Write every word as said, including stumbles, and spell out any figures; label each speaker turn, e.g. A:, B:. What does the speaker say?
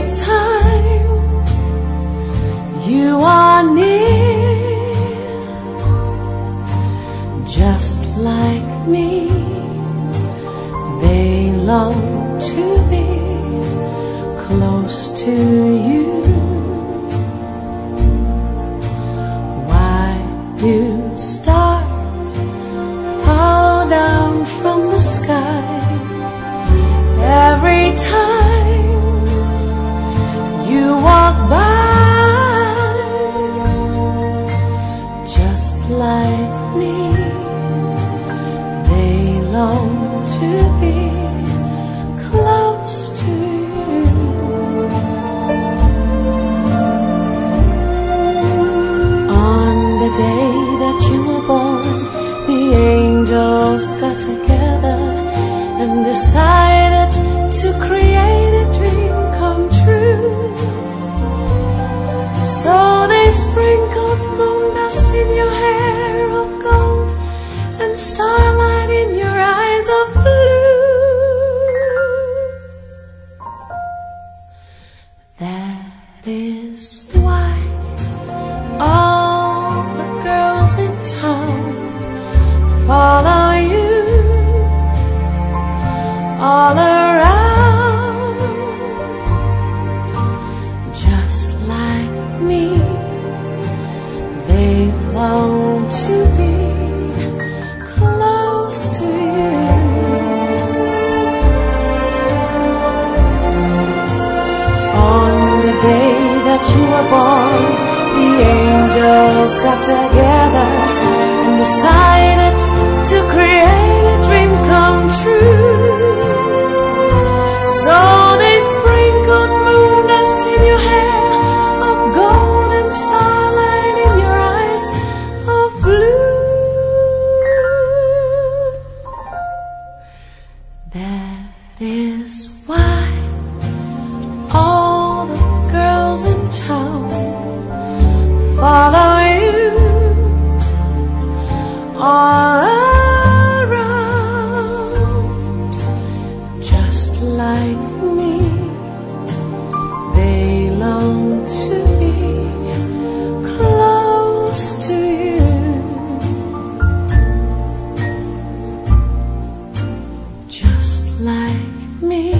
A: time you are near, just like me, they long to be close to you. Why do stars fall down from the sky every time you walk by? Just like me, they long to be close to you. On the day that you were born, the angels got together and decided to create a dream come true. So they sprinkled moon dust in your hair of gold and starlight in your eyes of blue. That is why all the girls in town follow you all around. Just like me, they long to be close to you. On the day that you were born, the angels got together and decided to create a dream come true. So they sprinkled moon dust in your hair of gold and starlight in your eyes of blue. That is why all the girls in town follow you all around. Just like me, they long to be close to you. Just like me.